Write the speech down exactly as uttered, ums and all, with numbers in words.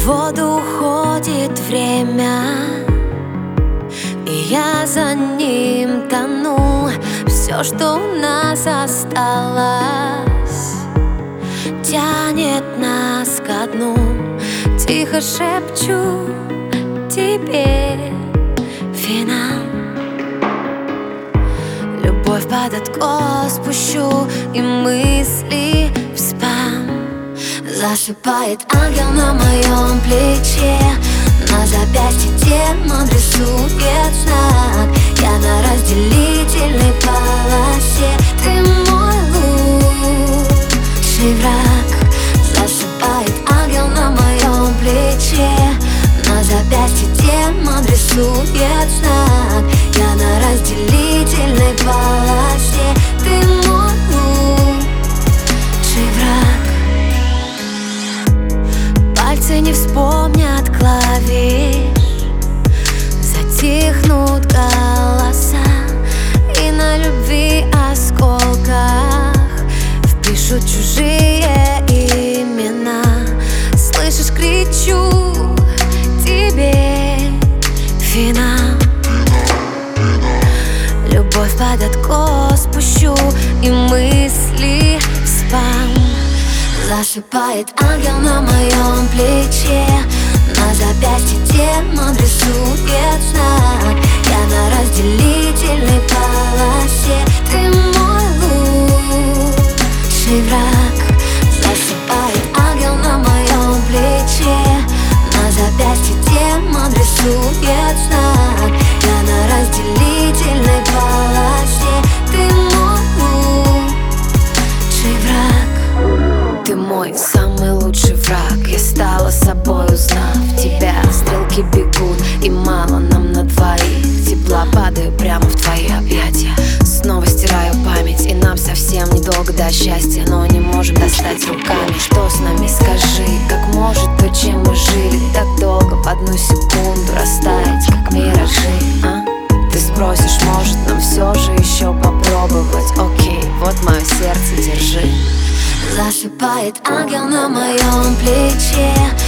воду уходит время, и я за ним тону. Все, что у нас осталось, тянет нас ко дну. Тихо шепчу тебе финал. Любовь под откос пущу, и мысли в спам. Засыпает ангел на моем плече, на запястье демон рисует знак. Я на разделительной полосе, ты мой лучший враг. Засыпает ангел на моем плече, на запястье демон рисует знак. Я на разделительной полосе, ты мой лучший враг. Пальцы не вспомнят клавиш, затихнут голоса, и на любви осколках впишут чужие имена. Слышишь, кричу тебе финал. Любовь под откос пущу, и мысли в спам. Засыпает ангел на моем плече, на запястье демон рисует знак. Я на разделительной полосе, ты мой лучший враг. Засыпает ангел на моем плече, на запястье демон рисует знак. Я на разделительной полосе, ты мой лучший враг. Ты мой самый лучший враг. Я стала собой, узнав тебя. Стрелки бегут, и мало нам на двоих. Тепла падаю прямо в твои объятия. Снова стираю память, и нам совсем недолго до счастья, но не можем достать руками. Что с нами, скажи, как может то, чем мы жили так долго, в одну секунду растаять, как миражи, а? Ты спросишь, может нам все же еще попробовать? Окей, вот мое сердце, держи. Засыпает ангел на моем плече,